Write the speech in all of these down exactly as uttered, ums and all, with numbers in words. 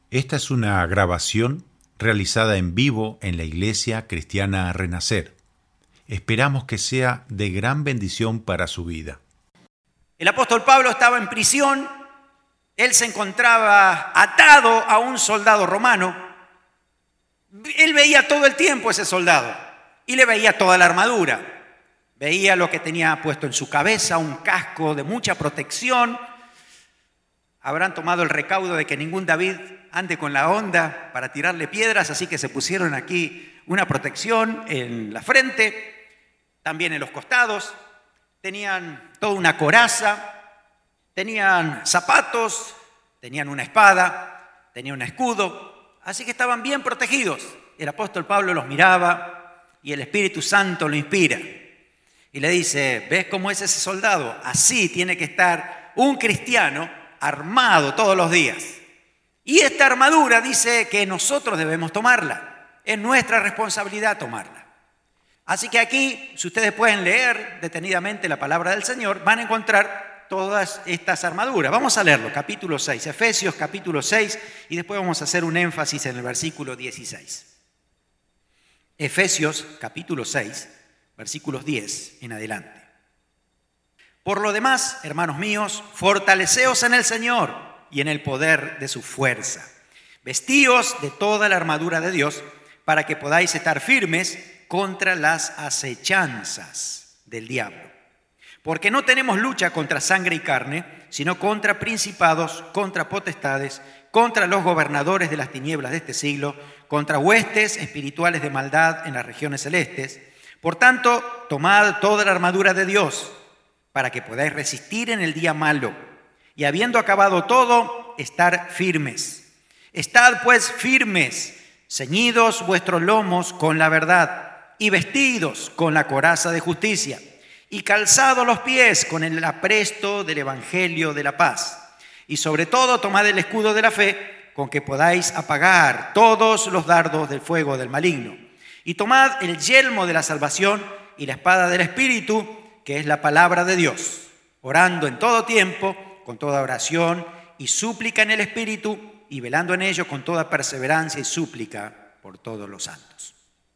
Esta es una grabación realizada en vivo en la Iglesia Cristiana Renacer. Esperamos que sea de gran bendición para su vida. El apóstol Pablo estaba en prisión, él se encontraba atado a un soldado romano. Él veía todo el tiempo a ese soldado y le veía toda la armadura. Veía lo que tenía puesto en su cabeza, un casco de mucha protección. Habrán tomado el recaudo de que ningún David ande con la onda para tirarle piedras, así que se pusieron aquí una protección en la frente, también en los costados. Tenían toda una coraza, tenían zapatos, tenían una espada, tenían un escudo, así que estaban bien protegidos. El apóstol Pablo los miraba y el Espíritu Santo lo inspira. Y le dice, ¿ves cómo es ese soldado? Así tiene que estar un cristiano armado todos los días. Y esta armadura dice que nosotros debemos tomarla. Es nuestra responsabilidad tomarla. Así que aquí, si ustedes pueden leer detenidamente la palabra del Señor, van a encontrar todas estas armaduras. Vamos a leerlo, capítulo seis, Efesios capítulo seis, y después vamos a hacer un énfasis en el versículo dieciséis. Efesios capítulo seis, versículos diez en adelante. Por lo demás, hermanos míos, fortaleceos en el Señor y en el poder de su fuerza. Vestíos de toda la armadura de Dios para que podáis estar firmes contra las acechanzas del diablo. Porque no tenemos lucha contra sangre y carne, sino contra principados, contra potestades, contra los gobernadores de las tinieblas de este siglo, contra huestes espirituales de maldad en las regiones celestes. Por tanto, tomad toda la armadura de Dios para que podáis resistir en el día malo y habiendo acabado todo, estar firmes. Estad pues firmes, ceñidos vuestros lomos con la verdad y vestidos con la coraza de justicia y calzados los pies con el apresto del evangelio de la paz. Y sobre todo tomad el escudo de la fe con que podáis apagar todos los dardos del fuego del maligno. Y tomad el yelmo de la salvación y la espada del Espíritu, que es la palabra de Dios, orando en todo tiempo, con toda oración y súplica en el Espíritu, y velando en ello con toda perseverancia y súplica por todos los santos.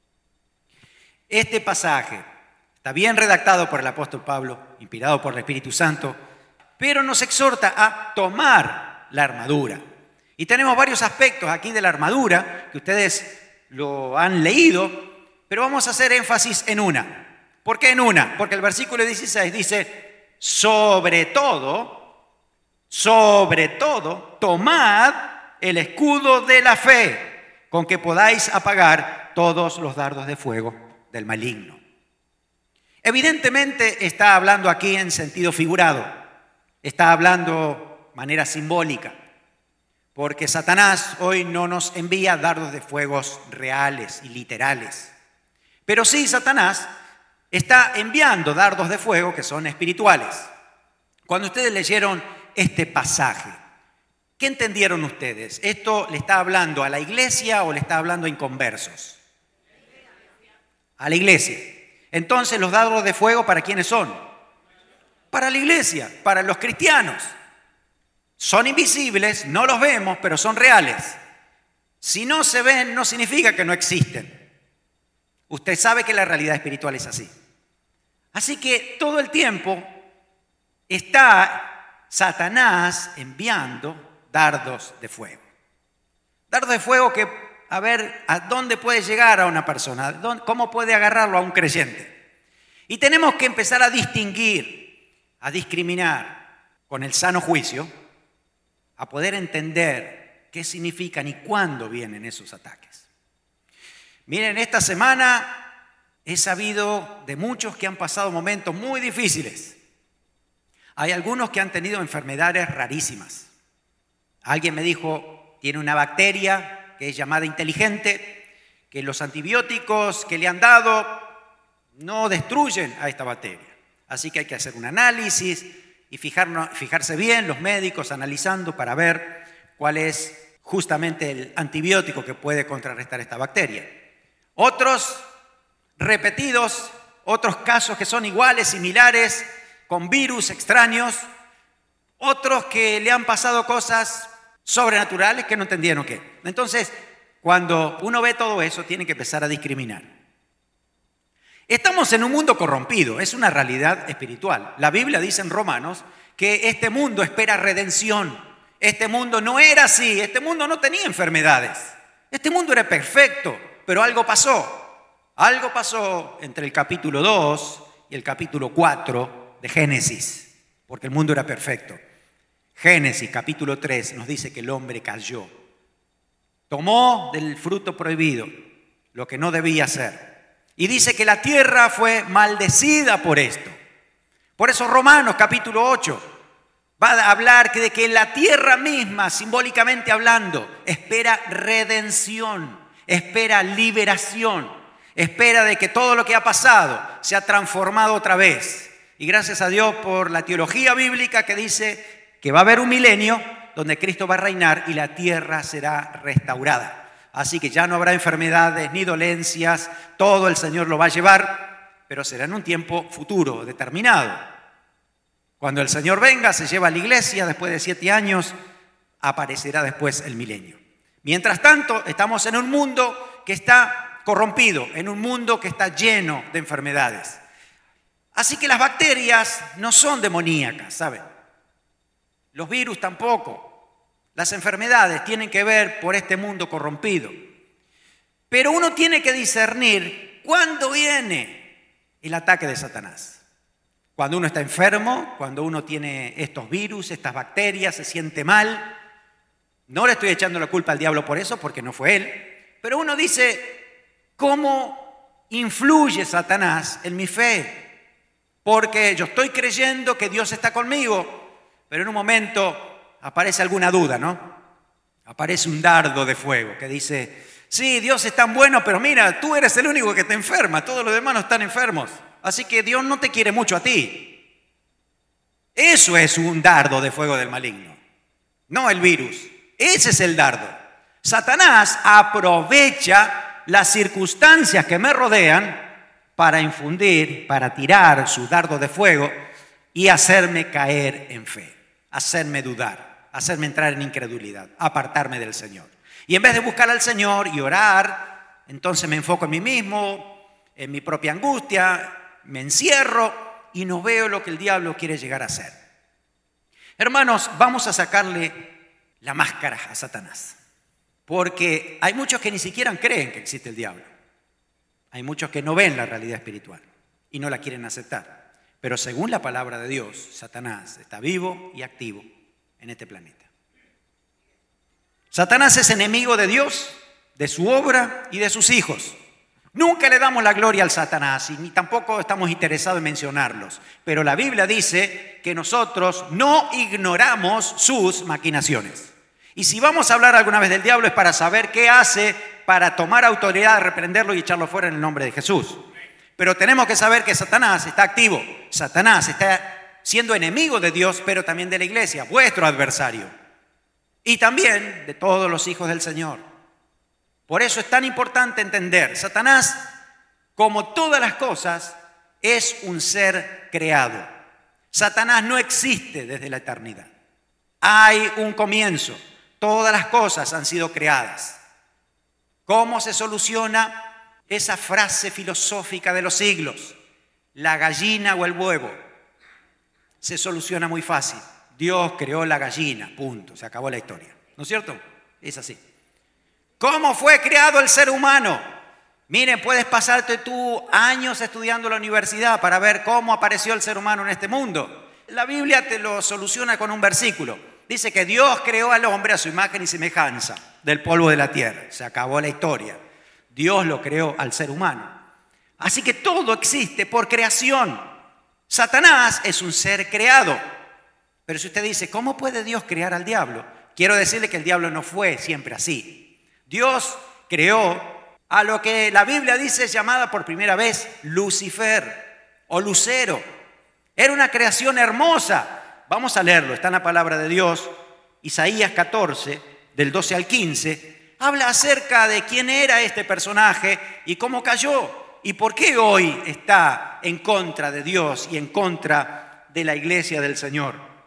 Este pasaje está bien redactado por el apóstol Pablo, inspirado por el Espíritu Santo, pero nos exhorta a tomar la armadura. Y tenemos varios aspectos aquí de la armadura que ustedes lo han leído, pero vamos a hacer énfasis en una. ¿Por qué en una? Porque el versículo dieciséis dice, sobre todo, sobre todo, tomad el escudo de la fe, con que podáis apagar todos los dardos de fuego del maligno. Evidentemente está hablando aquí en sentido figurado, está hablando de manera simbólica. Porque Satanás hoy no nos envía dardos de fuegos reales y literales. Pero sí, Satanás está enviando dardos de fuego que son espirituales. Cuando ustedes leyeron este pasaje, ¿qué entendieron ustedes? ¿Esto le está hablando a la iglesia o le está hablando a inconversos? A la iglesia. Entonces, ¿los dardos de fuego para quiénes son? Para la iglesia, para los cristianos. Son invisibles, no los vemos, pero son reales. Si no se ven, no significa que no existen. Usted sabe que la realidad espiritual es así. Así que todo el tiempo está Satanás enviando dardos de fuego. Dardos de fuego que, a ver, ¿a dónde puede llegar a una persona? ¿Cómo puede agarrarlo a un creyente? Y tenemos que empezar a distinguir, a discriminar con el sano juicio, a poder entender qué significan y cuándo vienen esos ataques. Miren, esta semana he sabido de muchos que han pasado momentos muy difíciles. Hay algunos que han tenido enfermedades rarísimas. Alguien me dijo, tiene una bacteria que es llamada inteligente, que los antibióticos que le han dado no destruyen a esta bacteria. Así que hay que hacer un análisis y fijarnos, fijarse bien los médicos analizando para ver cuál es justamente el antibiótico que puede contrarrestar esta bacteria. Otros repetidos, otros casos que son iguales, similares, con virus extraños, otros que le han pasado cosas sobrenaturales que no entendieron qué. Entonces, cuando uno ve todo eso, tiene que empezar a discriminar. Estamos en un mundo corrompido, es una realidad espiritual. La Biblia dice en Romanos que este mundo espera redención. Este mundo no era así, este mundo no tenía enfermedades. Este mundo era perfecto, pero algo pasó. Algo pasó entre el capítulo dos y el capítulo cuatro de Génesis, porque el mundo era perfecto. Génesis capítulo tres nos dice que el hombre cayó. Tomó del fruto prohibido lo que no debía hacer. Y dice que la tierra fue maldecida por esto. Por eso Romanos capítulo ocho va a hablar de que la tierra misma, simbólicamente hablando, espera redención, espera liberación. Espera de que todo lo que ha pasado se ha transformado otra vez. Y gracias a Dios por la teología bíblica que dice que va a haber un milenio donde Cristo va a reinar y la tierra será restaurada. Así que ya no habrá enfermedades ni dolencias, todo el Señor lo va a llevar, pero será en un tiempo futuro, determinado. Cuando el Señor venga, se lleva a la iglesia, después de siete años, aparecerá después el milenio. Mientras tanto, estamos en un mundo que está corrompido, en un mundo que está lleno de enfermedades. Así que las bacterias no son demoníacas, ¿saben? Los virus tampoco. Las enfermedades tienen que ver por este mundo corrompido. Pero uno tiene que discernir cuándo viene el ataque de Satanás. Cuando uno está enfermo, cuando uno tiene estos virus, estas bacterias, se siente mal. No le estoy echando la culpa al diablo por eso, porque no fue él. Pero uno dice, ¿cómo influye Satanás en mi fe? Porque yo estoy creyendo que Dios está conmigo, pero en un momento aparece alguna duda, ¿no? Aparece un dardo de fuego que dice, sí, Dios es tan bueno, pero mira, tú eres el único que te enferma, todos los demás no están enfermos. Así que Dios no te quiere mucho a ti. Eso es un dardo de fuego del maligno, no el virus. Ese es el dardo. Satanás aprovecha las circunstancias que me rodean para infundir, para tirar su dardo de fuego y hacerme caer en fe, hacerme dudar, hacerme entrar en incredulidad, apartarme del Señor. Y en vez de buscar al Señor y orar, entonces me enfoco en mí mismo, en mi propia angustia, me encierro y no veo lo que el diablo quiere llegar a hacer. Hermanos, vamos a sacarle la máscara a Satanás. Porque hay muchos que ni siquiera creen que existe el diablo. Hay muchos que no ven la realidad espiritual y no la quieren aceptar. Pero según la palabra de Dios, Satanás está vivo y activo en este planeta. Satanás es enemigo de Dios, de su obra y de sus hijos. Nunca le damos la gloria al Satanás y ni tampoco estamos interesados en mencionarlos. Pero la Biblia dice que nosotros no ignoramos sus maquinaciones. Y si vamos a hablar alguna vez del diablo es para saber qué hace para tomar autoridad, reprenderlo y echarlo fuera en el nombre de Jesús. Pero tenemos que saber que Satanás está activo. Satanás está siendo enemigo de Dios, pero también de la iglesia, vuestro adversario. Y también de todos los hijos del Señor. Por eso es tan importante entender, Satanás, como todas las cosas, es un ser creado. Satanás no existe desde la eternidad. Hay un comienzo. Todas las cosas han sido creadas. ¿Cómo se soluciona esa frase filosófica de los siglos? La gallina o el huevo. Se soluciona muy fácil. Dios creó la gallina, punto. Se acabó la historia. ¿No es cierto? Es así. ¿Cómo fue creado el ser humano? Miren, puedes pasarte tú años estudiando en la universidad para ver cómo apareció el ser humano en este mundo. La Biblia te lo soluciona con un versículo. Dice que Dios creó al hombre a su imagen y semejanza del polvo de la tierra. Se acabó la historia. Dios lo creó al ser humano. Así que todo existe por creación. Satanás es un ser creado. Pero si usted dice, ¿cómo puede Dios crear al diablo? Quiero decirle que el diablo no fue siempre así. Dios creó a lo que la Biblia dice es llamada por primera vez Lucifer o Lucero. Era una creación hermosa. Vamos a leerlo, está en la palabra de Dios. Isaías catorce, del doce al quince, habla acerca de quién era este personaje y cómo cayó y por qué hoy está en contra de Dios y en contra de la iglesia del Señor.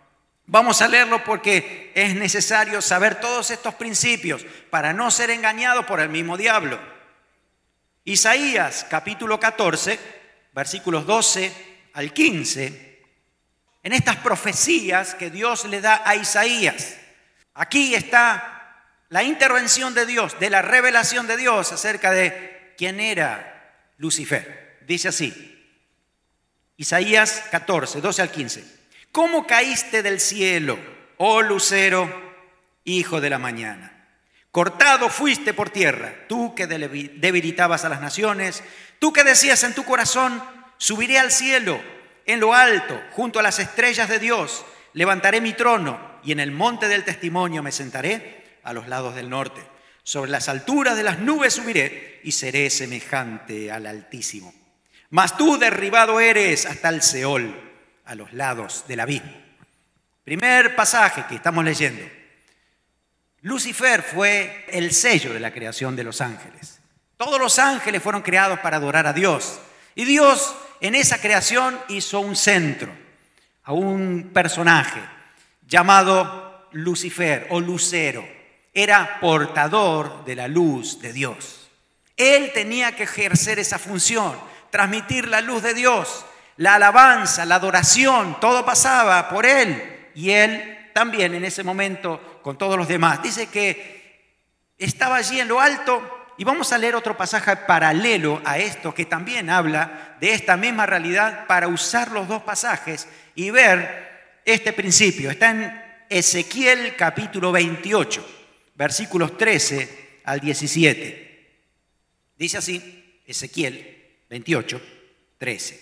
Vamos a leerlo porque es necesario saber todos estos principios para no ser engañado por el mismo diablo. Isaías capítulo catorce, versículos doce al quince, en estas profecías que Dios le da a Isaías. Aquí está la intervención de Dios, de la revelación de Dios acerca de quién era Lucifer. Dice así, Isaías catorce, doce al quince. ¿Cómo caíste del cielo, oh lucero, hijo de la mañana? Cortado fuiste por tierra, tú que debilitabas a las naciones, tú que decías en tu corazón, subiré al cielo, en lo alto, junto a las estrellas de Dios, levantaré mi trono y en el monte del testimonio me sentaré a los lados del norte. Sobre las alturas de las nubes subiré y seré semejante al Altísimo. Mas tú derribado eres hasta el Seol, a los lados del abismo. Primer pasaje que estamos leyendo. Lucifer fue el sello de la creación de los ángeles. Todos los ángeles fueron creados para adorar a Dios. Y Dios en esa creación hizo un centro, a un personaje llamado Lucifer o Lucero. Era portador de la luz de Dios. Él tenía que ejercer esa función, transmitir la luz de Dios. La alabanza, la adoración, todo pasaba por él. Y él también en ese momento con todos los demás. Dice que estaba allí en lo alto. Y vamos a leer otro pasaje paralelo a esto que también habla de esta misma realidad para usar los dos pasajes y ver este principio. Está en Ezequiel capítulo veintiocho, versículos trece al diecisiete. Dice así, Ezequiel veintiocho, trece.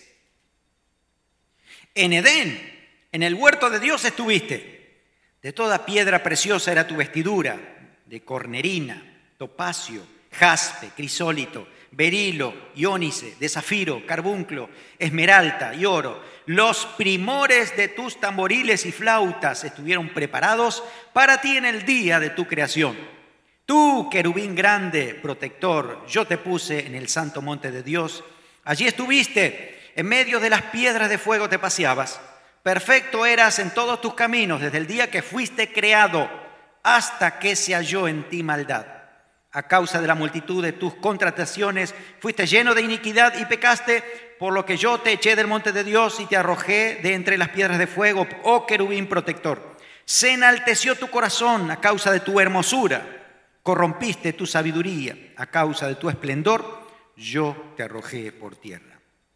En Edén, en el huerto de Dios estuviste. De toda piedra preciosa era tu vestidura, de cornerina, topacio, jaspe, crisólito, berilo, iónice, de zafiro, carbunclo, esmeralda y oro. Los primores de tus tamboriles y flautas estuvieron preparados para ti en el día de tu creación. Tú, querubín grande, protector, yo te puse en el santo monte de Dios. Allí estuviste. En medio de las piedras de fuego te paseabas. Perfecto eras en todos tus caminos desde el día que fuiste creado hasta que se halló en ti maldad. A causa de la multitud de tus contrataciones fuiste lleno de iniquidad y pecaste, por lo que yo te eché del monte de Dios y te arrojé de entre las piedras de fuego, oh querubín protector. Se enalteció tu corazón a causa de tu hermosura. Corrompiste tu sabiduría a causa de tu esplendor. Yo te arrojé por tierra.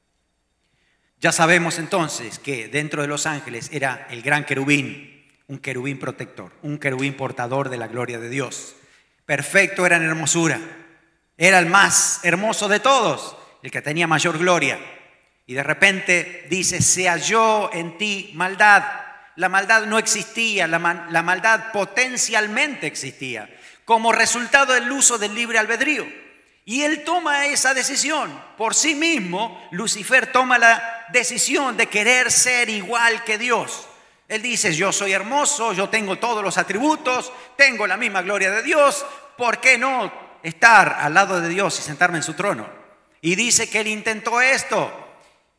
Ya sabemos entonces que dentro de los ángeles era el gran querubín, un querubín protector, un querubín portador de la gloria de Dios. Perfecto era en hermosura, era el más hermoso de todos, el que tenía mayor gloria. Y de repente dice, se halló en ti maldad. La maldad no existía, la, ma- la maldad potencialmente existía, como resultado del uso del libre albedrío. Y él toma esa decisión. Por sí mismo, Lucifer toma la decisión de querer ser igual que Dios. Él dice, yo soy hermoso, yo tengo todos los atributos, tengo la misma gloria de Dios. ¿Por qué no estar al lado de Dios y sentarme en su trono? Y dice que él intentó esto.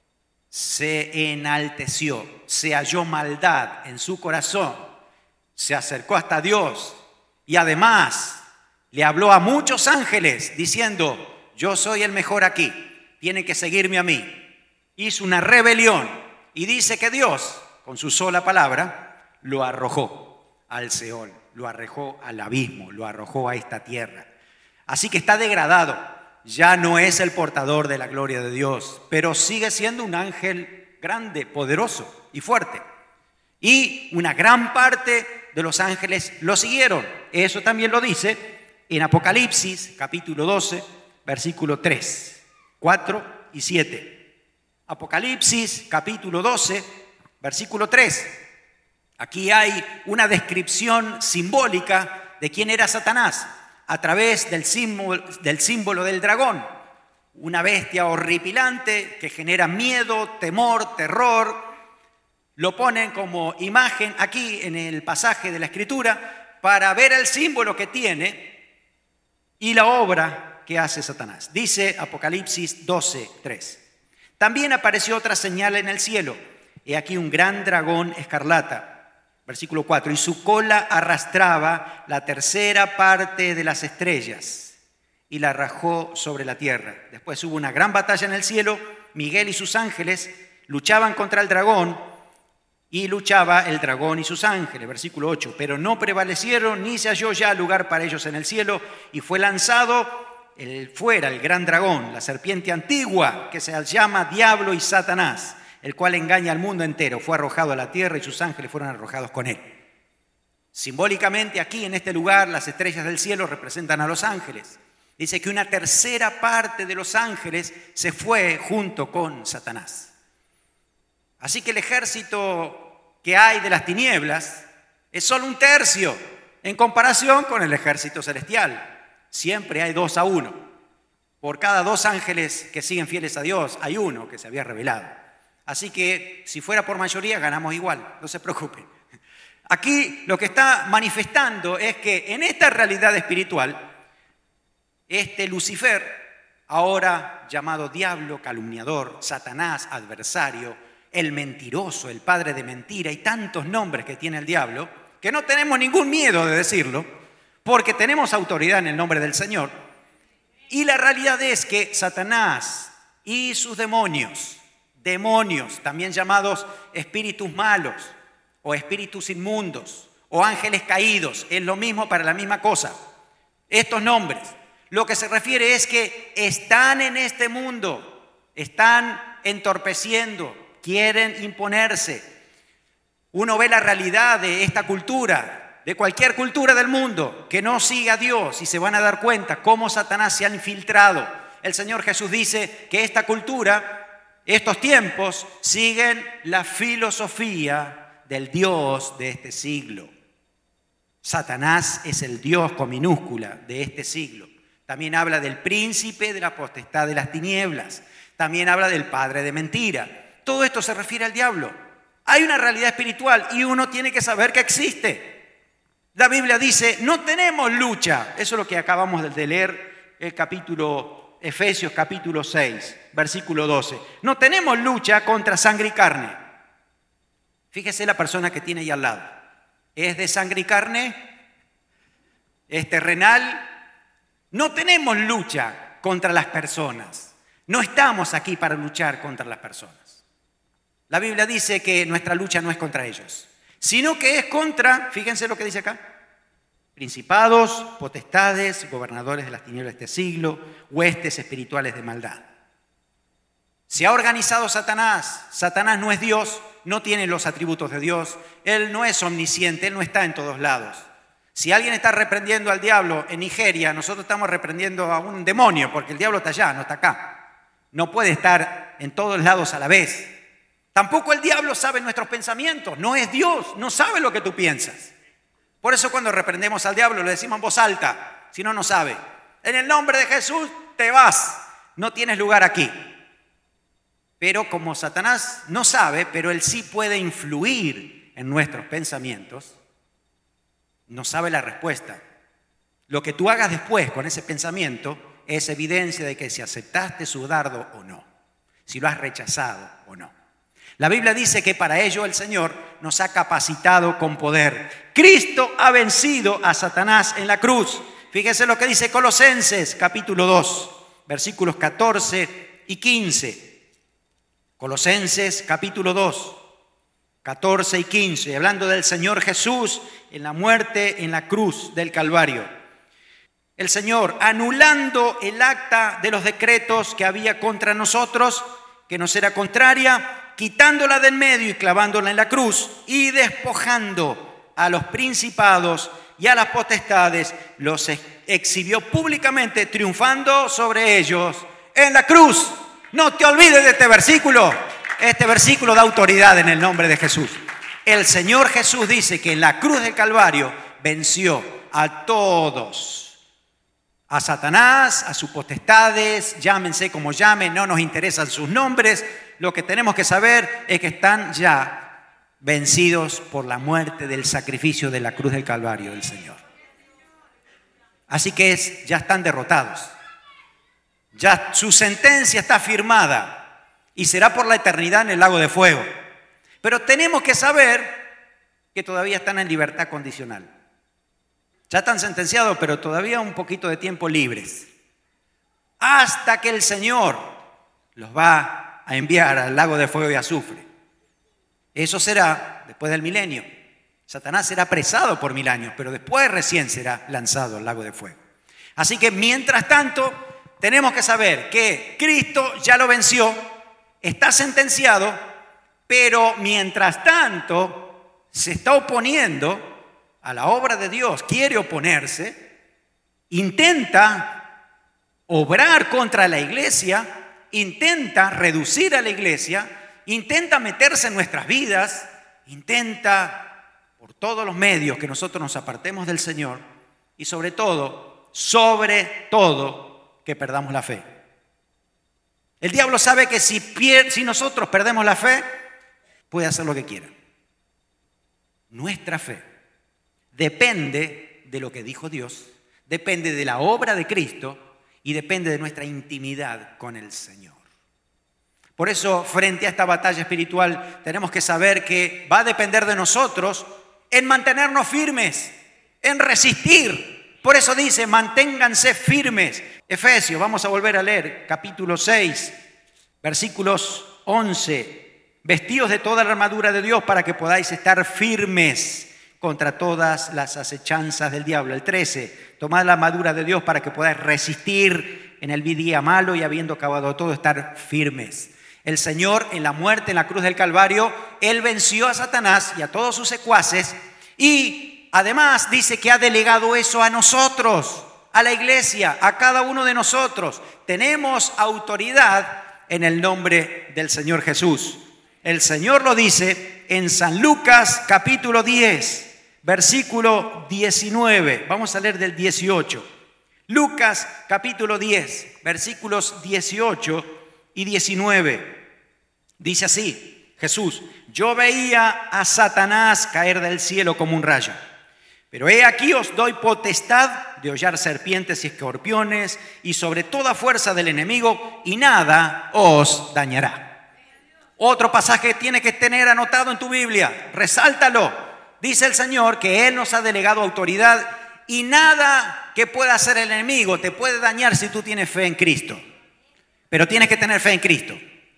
Se enalteció, se halló maldad en su corazón, se acercó hasta Dios y además le habló a muchos ángeles diciendo, yo soy el mejor aquí, tienen que seguirme a mí. Hizo una rebelión y dice que Dios, con su sola palabra, lo arrojó al Seol, lo arrojó al abismo, lo arrojó a esta tierra. Así que está degradado, ya no es el portador de la gloria de Dios, pero sigue siendo un ángel grande, poderoso y fuerte. Y una gran parte de los ángeles lo siguieron. Eso también lo dice en Apocalipsis, capítulo doce, versículo tres, cuatro y siete. Apocalipsis, capítulo doce, versículo tres. Aquí hay una descripción simbólica de quién era Satanás a través del símbolo, del símbolo del dragón. Una bestia horripilante que genera miedo, temor, terror. Lo ponen como imagen aquí en el pasaje de la Escritura para ver el símbolo que tiene y la obra que hace Satanás. Dice Apocalipsis doce, tres. También apareció otra señal en el cielo. He aquí un gran dragón escarlata, Versículo cuatro, y su cola arrastraba la tercera parte de las estrellas y la arrojó sobre la tierra. Después hubo una gran batalla en el cielo. Miguel y sus ángeles luchaban contra el dragón y luchaba el dragón y sus ángeles. Versículo ocho, pero no prevalecieron ni se halló ya lugar para ellos en el cielo y fue lanzado el, fuera el gran dragón, la serpiente antigua que se llama Diablo y Satanás, el cual engaña al mundo entero. Fue arrojado a la tierra y sus ángeles fueron arrojados con él. Simbólicamente aquí en este lugar las estrellas del cielo representan a los ángeles. Dice que una tercera parte de los ángeles se fue junto con Satanás. Así que el ejército que hay de las tinieblas es solo un tercio en comparación con el ejército celestial. Siempre hay dos a uno. Por cada dos ángeles que siguen fieles a Dios, hay uno que se había revelado. Así que si fuera por mayoría ganamos igual, no se preocupen. Aquí lo que está manifestando es que en esta realidad espiritual, este Lucifer, ahora llamado diablo, calumniador, Satanás, adversario, el mentiroso, el padre de mentira y tantos nombres que tiene el diablo, que no tenemos ningún miedo de decirlo, porque tenemos autoridad en el nombre del Señor. Y la realidad es que Satanás y sus demonios, demonios, también llamados espíritus malos o espíritus inmundos o ángeles caídos, es lo mismo para la misma cosa. Estos nombres, lo que se refiere es que están en este mundo, están entorpeciendo, quieren imponerse. Uno ve la realidad de esta cultura, de cualquier cultura del mundo, que no sigue a Dios y se van a dar cuenta cómo Satanás se ha infiltrado. El Señor Jesús dice que esta cultura, estos tiempos, siguen la filosofía del Dios de este siglo. Satanás es el Dios con minúscula de este siglo. También habla del príncipe de la potestad de las tinieblas. También habla del padre de mentira. Todo esto se refiere al diablo. Hay una realidad espiritual y uno tiene que saber que existe. La Biblia dice, no tenemos lucha. Eso es lo que acabamos de leer, el capítulo, Efesios capítulo seis, versículo doce. No tenemos lucha contra sangre y carne. Fíjese la persona que tiene ahí al lado. ¿Es de sangre y carne? ¿Es terrenal? No tenemos lucha contra las personas. No estamos aquí para luchar contra las personas. La Biblia dice que nuestra lucha no es contra ellos, sino que es contra, fíjense lo que dice acá, principados, potestades, gobernadores de las tinieblas de este siglo, huestes espirituales de maldad. Se ha organizado Satanás. Satanás no es Dios, no tiene los atributos de Dios, él no es omnisciente, él no está en todos lados. Si alguien está reprendiendo al diablo en Nigeria, nosotros estamos reprendiendo a un demonio, porque el diablo está allá, no está acá. No puede estar en todos lados a la vez. Tampoco el diablo sabe nuestros pensamientos, no es Dios, no sabe lo que tú piensas. Por eso cuando reprendemos al diablo le decimos en voz alta, si no, no sabe. En el nombre de Jesús te vas, no tienes lugar aquí. Pero como Satanás no sabe, pero él sí puede influir en nuestros pensamientos, no sabe la respuesta. Lo que tú hagas después con ese pensamiento es evidencia de que si aceptaste su dardo o no, si lo has rechazado o no. La Biblia dice que para ello el Señor nos ha capacitado con poder. Cristo ha vencido a Satanás en la cruz. Fíjese lo que dice Colosenses capítulo dos, versículos catorce y quince. Colosenses capítulo dos, catorce y quince, hablando del Señor Jesús en la muerte en la cruz del Calvario. El Señor, anulando el acta de los decretos que había contra nosotros, que nos era contraria, quitándola del medio y clavándola en la cruz y despojando a los principados y a las potestades, los exhibió públicamente, triunfando sobre ellos en la cruz. No te olvides de este versículo. Este versículo da autoridad en el nombre de Jesús. El Señor Jesús dice que en la cruz del Calvario venció a todos. A Satanás, a sus potestades, llámense como llamen, no nos interesan sus nombres. Lo que tenemos que saber es que están ya vencidos por la muerte del sacrificio de la cruz del Calvario del Señor. Así que es, ya están derrotados. Ya su sentencia está firmada y será por la eternidad en el lago de fuego. Pero tenemos que saber que todavía están en libertad condicional. Ya están sentenciados, pero todavía un poquito de tiempo libres. Hasta que el Señor los va a enviar al lago de fuego y azufre. Eso será después del milenio. Satanás será apresado por mil años, pero después recién será lanzado al lago de fuego. Así que mientras tanto, tenemos que saber que Cristo ya lo venció, está sentenciado, pero mientras tanto se está oponiendo a la obra de Dios, quiere oponerse, intenta obrar contra la iglesia, intenta reducir a la iglesia, intenta meterse en nuestras vidas, intenta por todos los medios que nosotros nos apartemos del Señor y sobre todo, sobre todo, que perdamos la fe. El diablo sabe que si, pier- si nosotros perdemos la fe, puede hacer lo que quiera. Nuestra fe depende de lo que dijo Dios, depende de la obra de Cristo y depende de nuestra intimidad con el Señor. Por eso, frente a esta batalla espiritual, tenemos que saber que va a depender de nosotros en mantenernos firmes, en resistir. Por eso dice, manténganse firmes. Efesios, vamos a volver a leer, capítulo seis, versículos once. Vestidos de toda la armadura de Dios para que podáis estar firmes contra todas las acechanzas del diablo. El trece, tomad la armadura de Dios para que podáis resistir en el día malo y habiendo acabado todo, estar firmes. El Señor en la muerte, en la cruz del Calvario, Él venció a Satanás y a todos sus secuaces y además dice que ha delegado eso a nosotros, a la iglesia, a cada uno de nosotros. Tenemos autoridad en el nombre del Señor Jesús. El Señor lo dice en San Lucas capítulo diez, versículo diecinueve. Vamos a leer del dieciocho. Lucas capítulo diez, versículos dieciocho y diecinueve. Dice así, Jesús: yo veía a Satanás caer del cielo como un rayo. Pero he aquí os doy potestad de hollar serpientes y escorpiones y sobre toda fuerza del enemigo, y nada os dañará. Otro pasaje que tienes que tener anotado en tu Biblia, resáltalo. Dice el Señor que Él nos ha delegado autoridad y nada que pueda hacer el enemigo te puede dañar si tú tienes fe en Cristo. Pero tienes que tener fe en Cristo.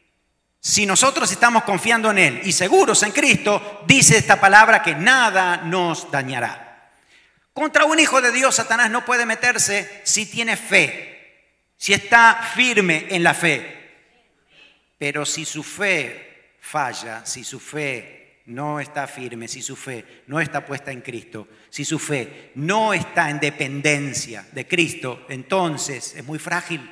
Si nosotros estamos confiando en Él y seguros en Cristo, dice esta palabra que nada nos dañará. Contra un hijo de Dios, Satanás no puede meterse si tiene fe, si está firme en la fe. Pero si su fe falla, si su fe no está firme, si su fe no está puesta en Cristo, si su fe no está en dependencia de Cristo, entonces es muy frágil.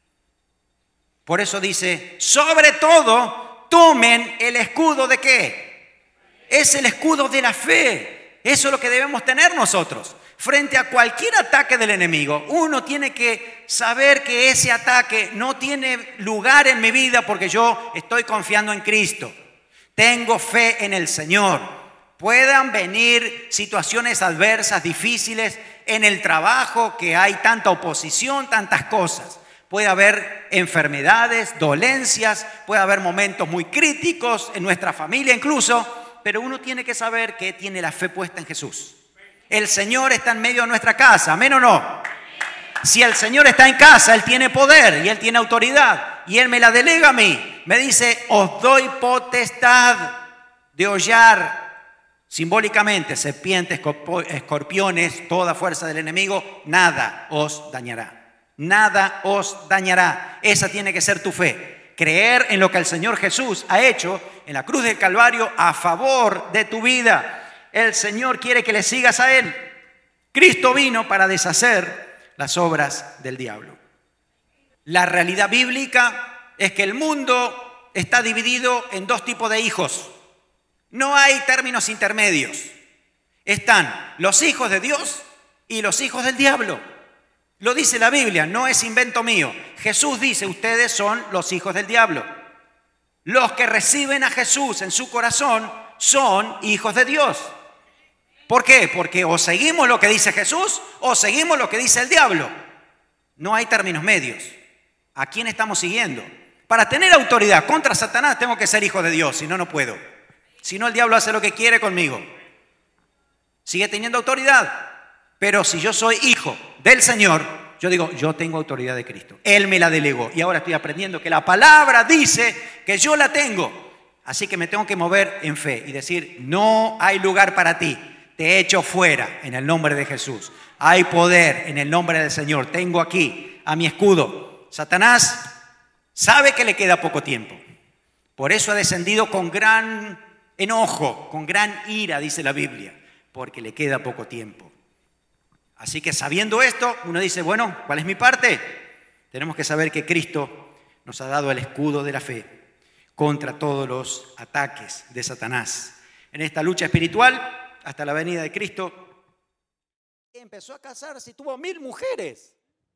Por eso dice, sobre todo, tomen el escudo ¿de qué? Es el escudo de la fe. Eso es lo que debemos tener nosotros. Frente a cualquier ataque del enemigo, uno tiene que saber que ese ataque no tiene lugar en mi vida porque yo estoy confiando en Cristo. Tengo fe en el Señor. Puedan venir situaciones adversas, difíciles en el trabajo, que hay tanta oposición, tantas cosas. Puede haber enfermedades, dolencias, puede haber momentos muy críticos en nuestra familia incluso, pero uno tiene que saber que tiene la fe puesta en Jesús. El Señor está en medio de nuestra casa, ¿amén o no? Si el Señor está en casa, Él tiene poder y Él tiene autoridad y Él me la delega a mí. Me dice, os doy potestad de hollar simbólicamente serpientes, escorpiones, toda fuerza del enemigo, nada os dañará. Nada os dañará. Esa tiene que ser tu fe. Creer en lo que el Señor Jesús ha hecho en la cruz del Calvario a favor de tu vida. El Señor quiere que le sigas a Él. Cristo vino para deshacer las obras del diablo. La realidad bíblica es que el mundo está dividido en dos tipos de hijos. No hay términos intermedios. Están los hijos de Dios y los hijos del diablo. Lo dice la Biblia, no es invento mío. Jesús dice, ustedes son los hijos del diablo. Los que reciben a Jesús en su corazón son hijos de Dios. ¿Por qué? Porque o seguimos lo que dice Jesús o seguimos lo que dice el diablo. No hay términos medios. ¿A quién estamos siguiendo? Para tener autoridad contra Satanás tengo que ser hijo de Dios, si no, no puedo. Si no, el diablo hace lo que quiere conmigo. sigue teniendo autoridad. Pero si yo soy hijo del Señor, yo digo, yo tengo autoridad de Cristo. Él me la delegó y ahora estoy aprendiendo que la palabra dice que yo la tengo. Así que me tengo que mover en fe y decir, no hay lugar para ti. Te echo fuera en el nombre de Jesús. Hay poder en el nombre del Señor. Tengo aquí a mi escudo. Satanás sabe que le queda poco tiempo. Por eso ha descendido con gran enojo, con gran ira, dice la Biblia, porque le queda poco tiempo. Así que sabiendo esto, uno dice, bueno, ¿cuál es mi parte? Tenemos que saber que Cristo nos ha dado el escudo de la fe contra todos los ataques de Satanás. En esta lucha espiritual, hasta la venida de Cristo, empezó a casarse y tuvo mil mujeres.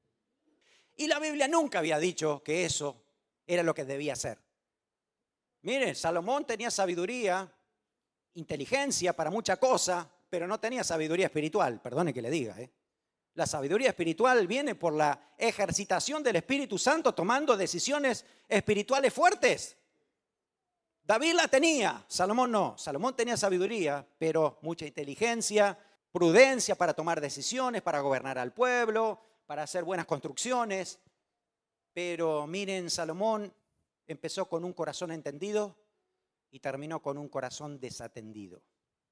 Y la Biblia nunca había dicho que eso era lo que debía hacer. Miren, Salomón tenía sabiduría, inteligencia para mucha cosa, pero no tenía sabiduría espiritual, perdone que le diga. ¿eh? La sabiduría espiritual viene por la ejercitación del Espíritu Santo tomando decisiones espirituales fuertes. David la tenía, Salomón no. Salomón tenía sabiduría, pero mucha inteligencia, prudencia para tomar decisiones, para gobernar al pueblo, para hacer buenas construcciones. Pero miren, Salomón empezó con un corazón entendido y terminó con un corazón desatendido.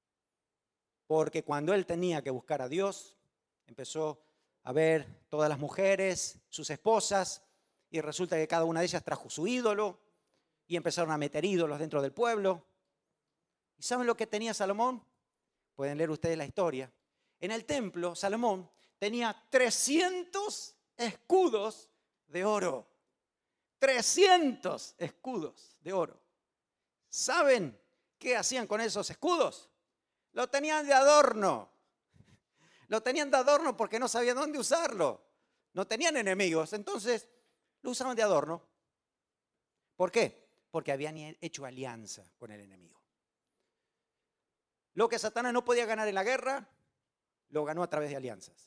Porque cuando él tenía que buscar a Dios, empezó a ver todas las mujeres, sus esposas, y resulta que cada una de ellas trajo su ídolo, y empezaron a meter ídolos dentro del pueblo. ¿Y saben lo que tenía Salomón? Pueden leer ustedes la historia. En el templo, Salomón tenía trescientos escudos de oro. trescientos escudos de oro. ¿Saben qué hacían con esos escudos? Lo tenían de adorno. Lo tenían de adorno porque no sabían dónde usarlo. No tenían enemigos, entonces lo usaban de adorno. ¿Por qué? Porque habían hecho alianza con el enemigo. Lo que Satanás no podía ganar en la guerra, lo ganó a través de alianzas.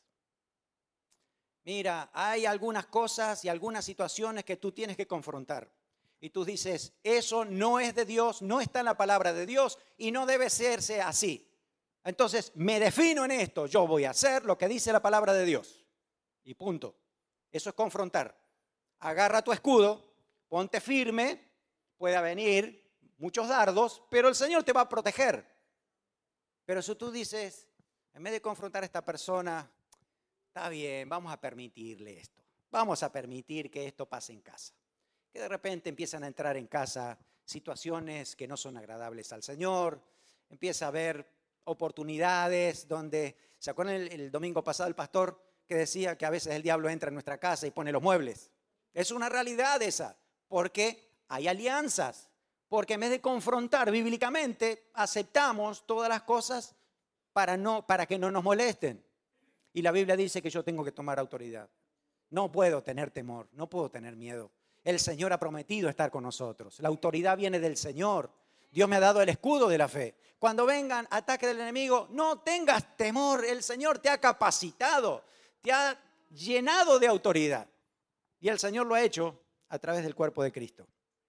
Mira, hay algunas cosas y algunas situaciones que tú tienes que confrontar. Y tú dices, eso no es de Dios, no está en la palabra de Dios y no debe serse así. Entonces, me defino en esto, yo voy a hacer lo que dice la palabra de Dios. Y punto. Eso es confrontar. Agarra tu escudo, ponte firme, puede venir muchos dardos, pero el Señor te va a proteger. Pero si tú dices, en vez de confrontar a esta persona, está bien, vamos a permitirle esto. Vamos a permitir que esto pase en casa. Que de repente empiezan a entrar en casa situaciones que no son agradables al Señor. Empieza a haber oportunidades donde, ¿se acuerdan el, el domingo pasado el pastor que decía que a veces el diablo entra en nuestra casa y pone los muebles? Es una realidad esa, porque hay alianzas. Porque en vez de confrontar bíblicamente, aceptamos todas las cosas para, no, para que no nos molesten. Y la Biblia dice que yo tengo que tomar autoridad. No puedo tener temor, no puedo tener miedo. El Señor ha prometido estar con nosotros. La autoridad viene del Señor. Dios me ha dado el escudo de la fe. Cuando vengan ataques del enemigo, no tengas temor. El Señor te ha capacitado, te ha llenado de autoridad. Y el Señor lo ha hecho a través del cuerpo de Cristo.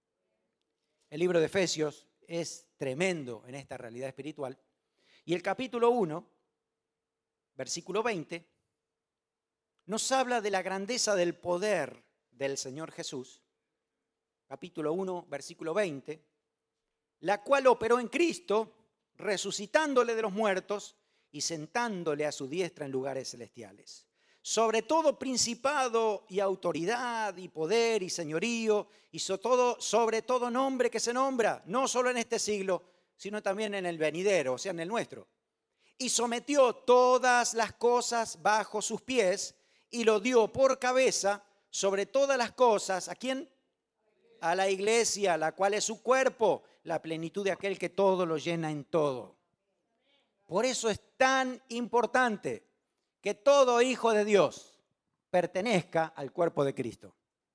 El libro de Efesios es tremendo en esta realidad espiritual. Y el capítulo uno, versículo veinte, nos habla de la grandeza del poder del Señor Jesús. Capítulo uno, versículo veinte, la cual operó en Cristo, resucitándole de los muertos y sentándole a su diestra en lugares celestiales. Sobre todo principado y autoridad y poder y señorío y sobre todo, sobre todo nombre que se nombra, no solo en este siglo, sino también en el venidero, o sea, en el nuestro. Y sometió todas las cosas bajo sus pies y lo dio por cabeza sobre todas las cosas. ¿A quién? A la iglesia, la cual es su cuerpo, la plenitud de aquel que todo lo llena en todo. Por eso es tan importante que todo hijo de Dios pertenezca al cuerpo de Cristo.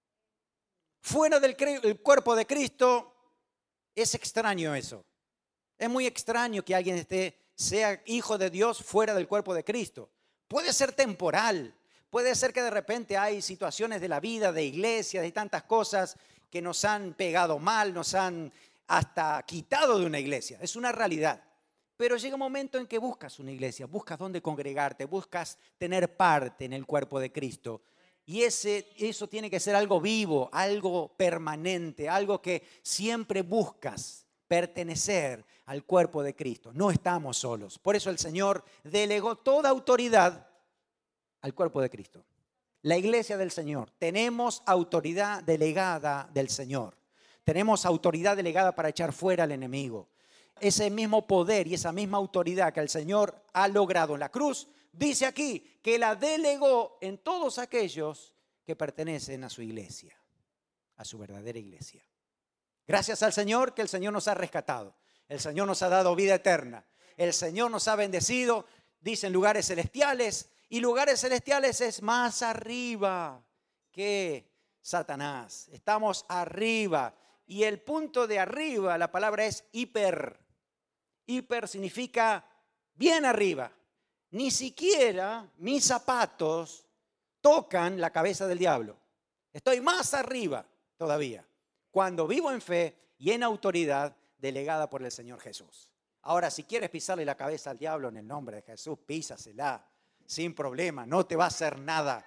Fuera del cuerpo de Cristo es extraño eso. Es muy extraño que alguien esté, sea hijo de Dios fuera del cuerpo de Cristo. Puede ser temporal, puede ser que de repente hay situaciones de la vida, de iglesia, de tantas cosas que nos han pegado mal, nos han hasta quitado de una iglesia. Es una realidad. pero llega un momento en que buscas una iglesia, buscas dónde congregarte, buscas tener parte en el cuerpo de Cristo. Y ese, eso tiene que ser algo vivo, algo permanente, algo que siempre buscas pertenecer al cuerpo de Cristo. No estamos solos. Por eso el Señor delegó toda autoridad al cuerpo de Cristo. La iglesia del Señor. Tenemos autoridad delegada del Señor. Tenemos autoridad delegada para echar fuera al enemigo. Ese mismo poder y esa misma autoridad que el Señor ha logrado en la cruz, dice aquí que la delegó en todos aquellos que pertenecen a su iglesia, a su verdadera iglesia. Gracias al Señor que el Señor nos ha rescatado. El Señor nos ha dado vida eterna. El Señor nos ha bendecido, dicen lugares celestiales, y lugares celestiales es más arriba que Satanás. Estamos arriba. Y el punto de arriba, la palabra es hiper. Hiper significa bien arriba. Ni siquiera mis zapatos tocan la cabeza del diablo. Estoy más arriba todavía, cuando vivo en fe y en autoridad delegada por el Señor Jesús. Ahora, si quieres pisarle la cabeza al diablo en el nombre de Jesús, písasela sin problema, no te va a hacer nada.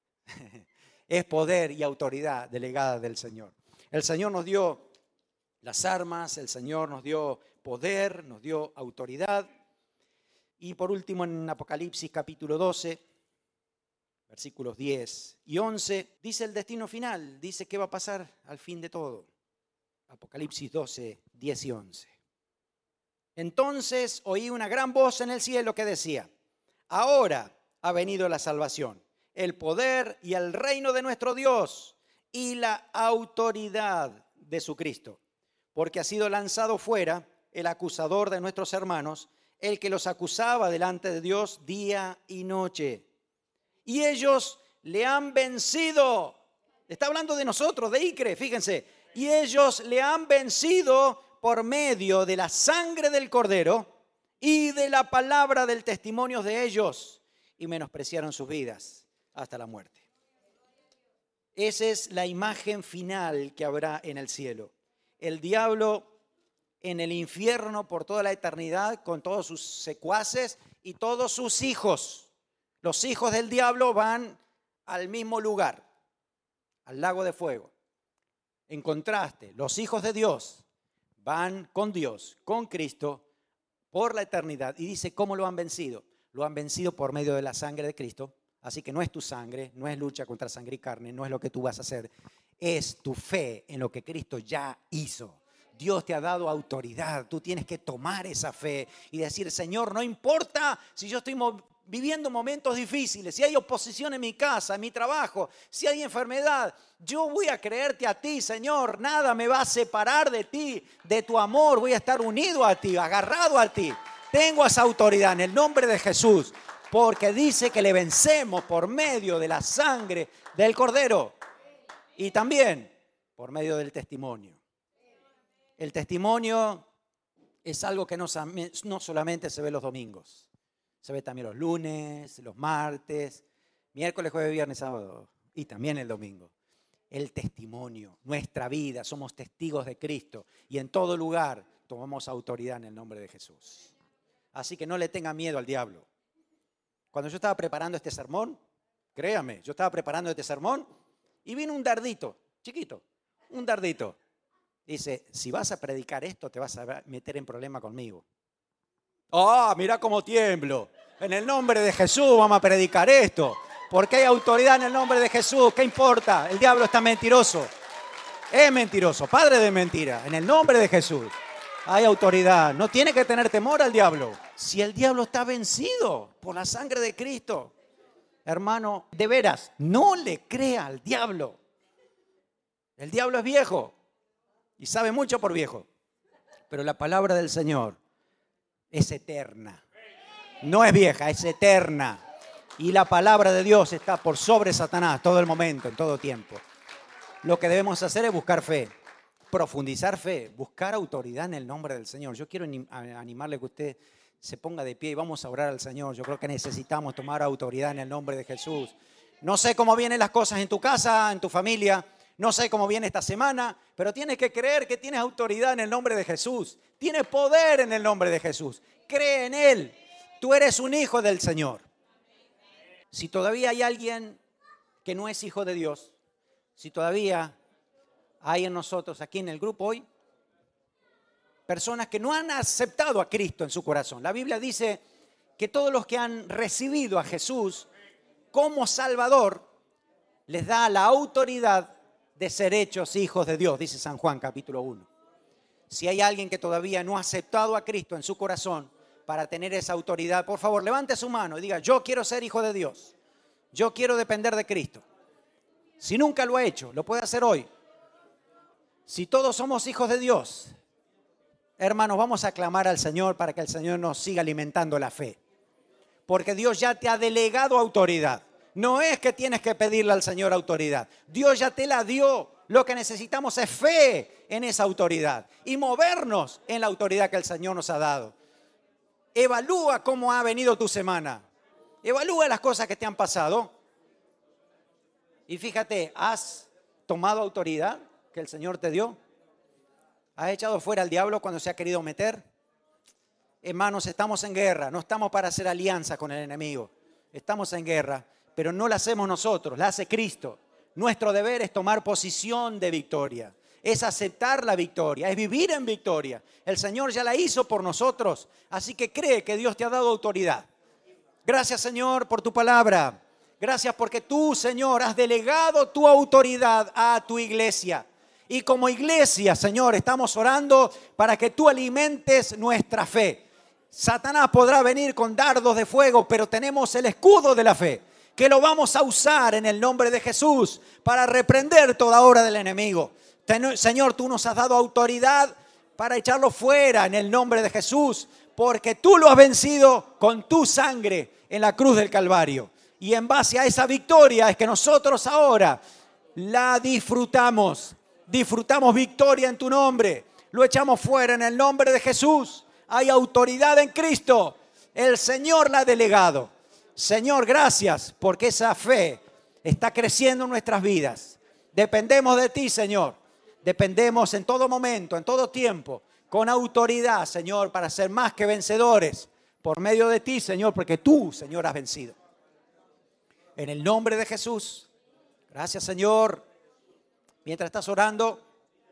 Es poder y autoridad delegada del Señor. El Señor nos dio las armas, el Señor nos dio poder, nos dio autoridad. Y por último, en Apocalipsis capítulo doce, versículos diez y once, dice el destino final, dice qué va a pasar al fin de todo. Apocalipsis doce, diez y once. Entonces oí una gran voz en el cielo que decía: ahora ha venido la salvación, el poder y el reino de nuestro Dios y la autoridad de su Cristo, porque ha sido lanzado fuera el acusador de nuestros hermanos, el que los acusaba delante de Dios día y noche. Y ellos le han vencido. Está hablando de nosotros, de Icre, fíjense. Y ellos le han vencido por medio de la sangre del Cordero y de la palabra del testimonio de ellos, y menospreciaron sus vidas hasta la muerte. Esa es la imagen final que habrá en el cielo. El diablo en el infierno por toda la eternidad con todos sus secuaces y todos sus hijos. Los hijos del diablo van al mismo lugar, al lago de fuego. En contraste, los hijos de Dios van con Dios, con Cristo, por la eternidad. Y dice, ¿cómo lo han vencido? Lo han vencido por medio de la sangre de Cristo. Así que no es tu sangre, no es lucha contra sangre y carne, no es lo que tú vas a hacer. Es tu fe en lo que Cristo ya hizo. Dios te ha dado autoridad. Tú tienes que tomar esa fe y decir, Señor, no importa si yo estoy viviendo momentos difíciles, si hay oposición en mi casa, en mi trabajo, si hay enfermedad, yo voy a creerte a ti, Señor. Nada me va a separar de ti, de tu amor. Voy a estar unido a ti, agarrado a ti. Tengo esa autoridad en el nombre de Jesús, porque dice que le vencemos por medio de la sangre del Cordero y también por medio del testimonio. El testimonio es algo que no, no solamente se ve los domingos, se ve también los lunes, los martes, miércoles, jueves, viernes, sábado y también el domingo. El testimonio, nuestra vida, somos testigos de Cristo y en todo lugar tomamos autoridad en el nombre de Jesús. Así que no le tenga miedo al diablo. Cuando yo estaba preparando este sermón, créame, yo estaba preparando este sermón y vino un dardito, chiquito, un dardito. Dice, si vas a predicar esto, te vas a meter en problema conmigo. ¡Ah, oh, mira cómo tiemblo! En el nombre de Jesús vamos a predicar esto, porque hay autoridad en el nombre de Jesús. ¿Qué importa? El diablo está mentiroso. Es mentiroso, padre de mentira. En el nombre de Jesús hay autoridad. No tiene que tener temor al diablo. Si el diablo está vencido por la sangre de Cristo, hermano, de veras, no le crea al diablo. El diablo es viejo y sabe mucho por viejo, pero la palabra del Señor es eterna. No es vieja, es eterna. Y la palabra de Dios está por sobre Satanás todo el momento, en todo tiempo. Lo que debemos hacer es buscar fe, profundizar fe, buscar autoridad en el nombre del Señor. Yo quiero animarle que usted se ponga de pie y vamos a orar al Señor. Yo creo que necesitamos tomar autoridad en el nombre de Jesús. No sé cómo vienen las cosas en tu casa, en tu familia. No sé cómo viene esta semana, pero tienes que creer que tienes autoridad en el nombre de Jesús. Tienes poder en el nombre de Jesús. Cree en Él. Tú eres un hijo del Señor. Si todavía hay alguien que no es hijo de Dios, si todavía hay en nosotros, aquí en el grupo hoy, personas que no han aceptado a Cristo en su corazón. La Biblia dice que todos los que han recibido a Jesús como Salvador, les da la autoridad de ser hechos hijos de Dios, dice San Juan capítulo uno. Si hay alguien que todavía no ha aceptado a Cristo en su corazón para tener esa autoridad, por favor, levante su mano y diga, yo quiero ser hijo de Dios. Yo quiero depender de Cristo. Si nunca lo ha hecho, lo puede hacer hoy. Si todos somos hijos de Dios, hermanos, vamos a clamar al Señor para que el Señor nos siga alimentando la fe. Porque Dios ya te ha delegado autoridad. No es que tienes que pedirle al Señor autoridad. Dios ya te la dio. Lo que necesitamos es fe en esa autoridad y movernos en la autoridad que el Señor nos ha dado. Evalúa cómo ha venido tu semana. Evalúa las cosas que te han pasado. Y fíjate, ¿has tomado autoridad que el Señor te dio? ¿Has echado fuera al diablo cuando se ha querido meter? Hermanos, estamos en guerra. No estamos para hacer alianza con el enemigo. Estamos en guerra, pero no la hacemos nosotros, la hace Cristo. Nuestro deber es tomar posición de victoria. Es aceptar la victoria, es vivir en victoria. El Señor ya la hizo por nosotros, así que cree que Dios te ha dado autoridad. Gracias, Señor, por tu palabra. Gracias porque tú, Señor, has delegado tu autoridad a tu iglesia. Y como iglesia, Señor, estamos orando para que tú alimentes nuestra fe. Satanás podrá venir con dardos de fuego, pero tenemos el escudo de la fe, que lo vamos a usar en el nombre de Jesús para reprender toda obra del enemigo. Señor, tú nos has dado autoridad para echarlo fuera en el nombre de Jesús, porque tú lo has vencido con tu sangre en la cruz del Calvario. Y en base a esa victoria es que nosotros ahora la disfrutamos. Disfrutamos victoria en tu nombre. Lo echamos fuera en el nombre de Jesús. Hay autoridad en Cristo. El Señor la ha delegado. Señor, gracias porque esa fe está creciendo en nuestras vidas. Dependemos de ti, Señor. Dependemos en todo momento, en todo tiempo, con autoridad, Señor, para ser más que vencedores por medio de ti, Señor, porque tú, Señor, has vencido. En el nombre de Jesús. Gracias, Señor. Mientras estás orando,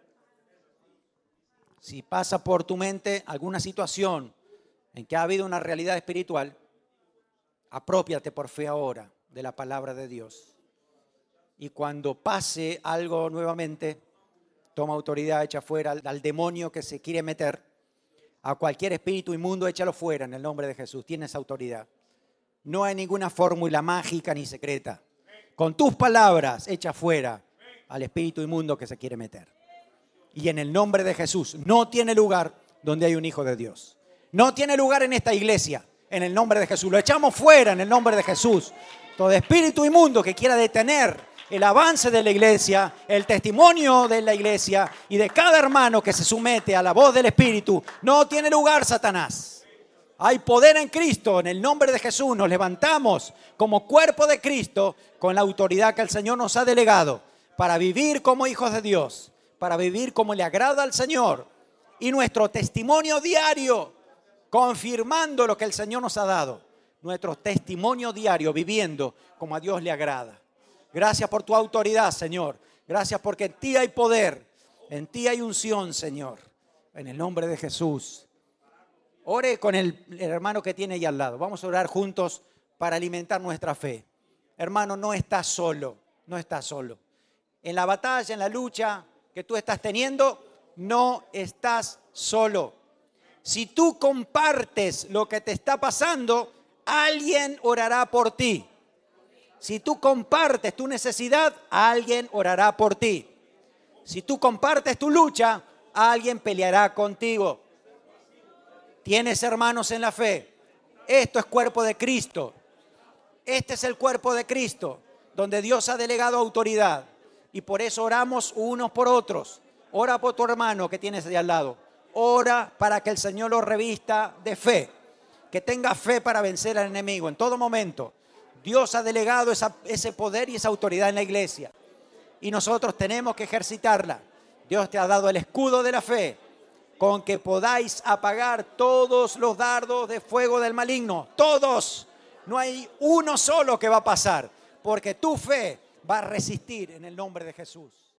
si pasa por tu mente alguna situación en que ha habido una realidad espiritual, aprópiate por fe ahora de la palabra de Dios. Y cuando pase algo nuevamente, toma autoridad, echa fuera al, al demonio que se quiere meter. A cualquier espíritu inmundo, échalo fuera en el nombre de Jesús. Tienes autoridad. No hay ninguna fórmula mágica ni secreta. Con tus palabras, echa fuera al espíritu inmundo que se quiere meter. Y en el nombre de Jesús, no tiene lugar donde hay un hijo de Dios. No tiene lugar en esta iglesia, en el nombre de Jesús. Lo echamos fuera en el nombre de Jesús. Todo espíritu inmundo que quiera detener el avance de la iglesia, el testimonio de la iglesia y de cada hermano que se somete a la voz del Espíritu, no tiene lugar, Satanás. Hay poder en Cristo, en el nombre de Jesús nos levantamos como cuerpo de Cristo con la autoridad que el Señor nos ha delegado para vivir como hijos de Dios, para vivir como le agrada al Señor y nuestro testimonio diario, confirmando lo que el Señor nos ha dado, nuestro testimonio diario viviendo como a Dios le agrada. Gracias por tu autoridad, Señor. Gracias porque en ti hay poder, en ti hay unción, Señor. En el nombre de Jesús. Ore con el, el hermano que tiene ahí al lado. Vamos a orar juntos para alimentar nuestra fe. Hermano, no estás solo, no estás solo. En la batalla, en la lucha que tú estás teniendo, no estás solo. Si tú compartes lo que te está pasando, alguien orará por ti. Si tú compartes tu necesidad, alguien orará por ti. Si tú compartes tu lucha, alguien peleará contigo. Tienes hermanos en la fe. Esto es cuerpo de Cristo. Este es el cuerpo de Cristo, donde Dios ha delegado autoridad. Y por eso oramos unos por otros. Ora por tu hermano que tienes de al lado. Ora para que el Señor lo revista de fe. Que tenga fe para vencer al enemigo en todo momento. Dios ha delegado esa, ese poder y esa autoridad en la iglesia. y nosotros tenemos que ejercitarla. Dios te ha dado el escudo de la fe, con que podáis apagar todos los dardos de fuego del maligno. Todos. No hay uno solo que va a pasar, porque tu fe va a resistir en el nombre de Jesús.